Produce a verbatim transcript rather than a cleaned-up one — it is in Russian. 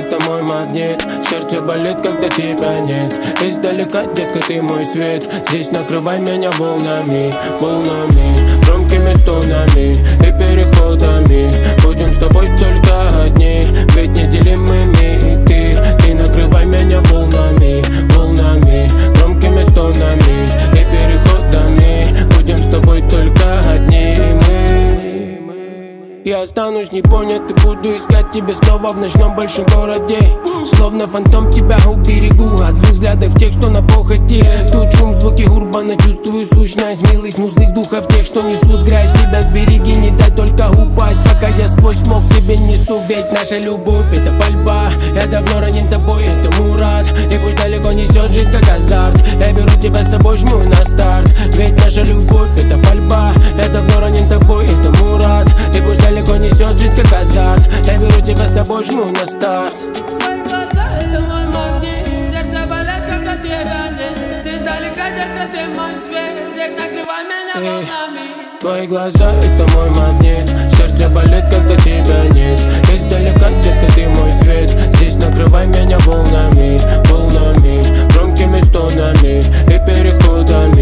это мой магнит. Сердце болит, когда тебя нет. Издалека, детка, ты мой свет. Здесь накрывай меня волнами, волнами, громкими стонами и переходами. Будем с тобой только одни, ведь неделимыми ты. Ты накрывай меня волнами, волнами, громкими стонами и переходами. Будем с тобой только одни мы. Я останусь непонят и буду искать тебя снова в ночном большом городе. Словно фантом тебя уберегу от злых взглядов тех, что на похоти. Тут шум, звуки урбана, чувствую сущность милых, но злых духов тех, что несут грязь. Себя сбереги, не дай только упасть, пока я сквозь смог тебе несу. Ведь наша любовь — это пальба, я давно ранен тобой, это Мурат. И пусть далеко несет жизнь как азарт, я беру тебя с собой, жму на старт. Ведь наша любовь — это пальба, я давно ранен тобой, это Мурат. И пусть далеко несет жизнь как азарт, я беру тебя с собой, жму на старт. Твои глаза — это мой магнит. Сердце болит, когда тебя нет. Ты издалека, детка, ты мой свет. Здесь накрывай меня волнами. Твои глаза — это мой магнит. Сердце болит, когда тебя нет. Издалека, детка, ты мой свет. Здесь накрывай меня волнами, волнами, громкими стонами и переходами.